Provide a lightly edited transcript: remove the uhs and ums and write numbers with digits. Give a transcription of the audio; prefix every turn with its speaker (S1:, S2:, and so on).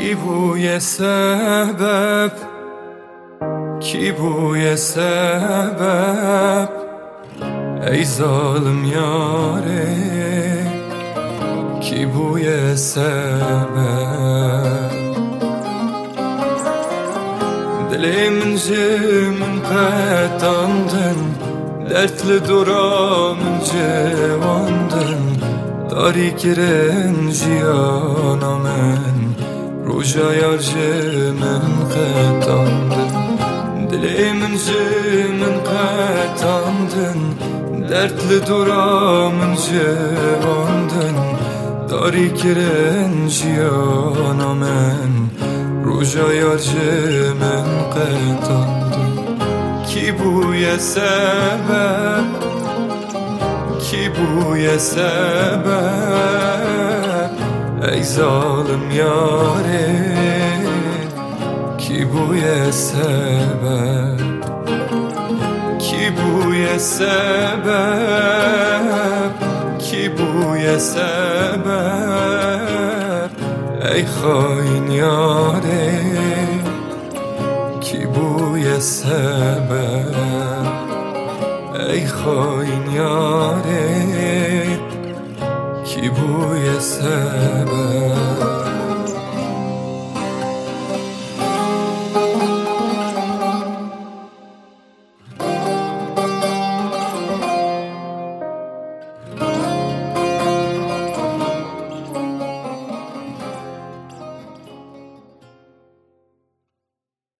S1: کی بوی سبب، کی بوی سبب، ای ظالم یاره کی بوی سبب. دلی من من قداندن dertli duramın cevandın Dari giren jiyana men Ruja yarjımın qetandın Dilimin jimin qetandın Dertli duramın cevandın Dari giren jiyana men Ruja yarjımın qetandın Ki buye sebep, ki buye sebep Ey zalim yâre, ki buye sebep Ki buye sebep, ki buye sebep Ey hain yâre کی بوی سبب ای خاین یاره کی بوی سبب